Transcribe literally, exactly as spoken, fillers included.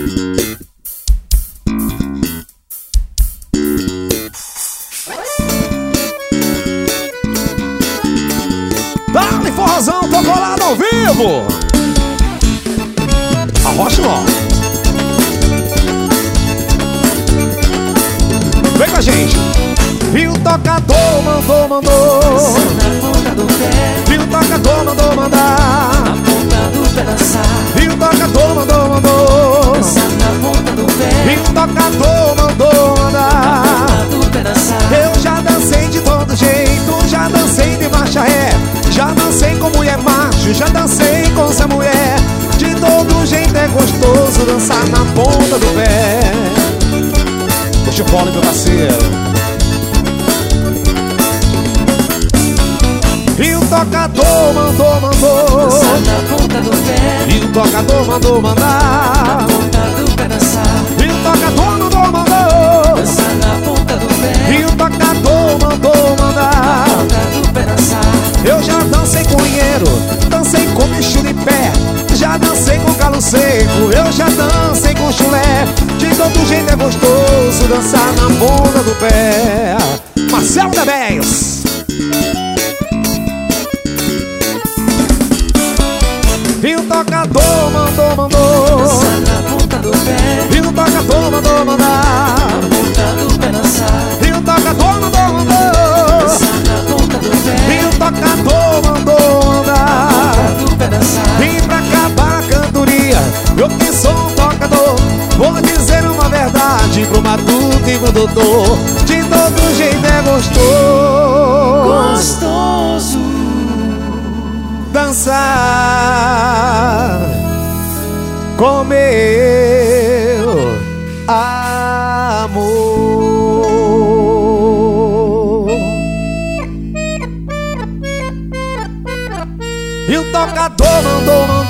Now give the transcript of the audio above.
Dale forrozão, tô colado ao vivo. Arrocha nó. Vem com a gente. E o tocador mandou, mandou. Dança na ponta do pé. E o tocador mandou mandar. Na ponta do pé dançar. E o tocador mandou, mandou. Dança na ponta do pé. E o tocador mandou mandar. Na ponta do pé dançar. Eu já dancei de todo jeito, já dancei de marcha ré, já dancei com mulher macho, já dancei com essa mulher. De todo jeito é gostoso dançar na ponta do pé. Deixa o fole, meu parceiro. E o tocador mandou, mandou. Dança na ponta do pé. E o tocador mandou mandar. Na ponta do pé dançar. E o tocador mandou, mandou. Dança na ponta do pé. E o tocador mandou mandar. Na ponta do pé dançar. Eu já dancei com dinheiro, dancei com bicho de pé, já dancei com galo seco, eu já dancei com chulé. De todo jeito é gostoso dançar na ponta do pé. Marcelo Debéios. E o tocador mandou, mandou. Dança na ponta do pé. E o tocador mandou mandar. Na ponta do pé dançar. E o tocador mandou, mandou. Dança na ponta do pé. E o tocador mandou mandar. Na ponta do pé dançar. Vim pra acabar a cantoria, eu que sou um tocador. Vou dizer uma verdade pro matuto e pro doutor. De todo jeito é gostoso Gostoso dançar com meu amor. E o tocador mandou, mandou.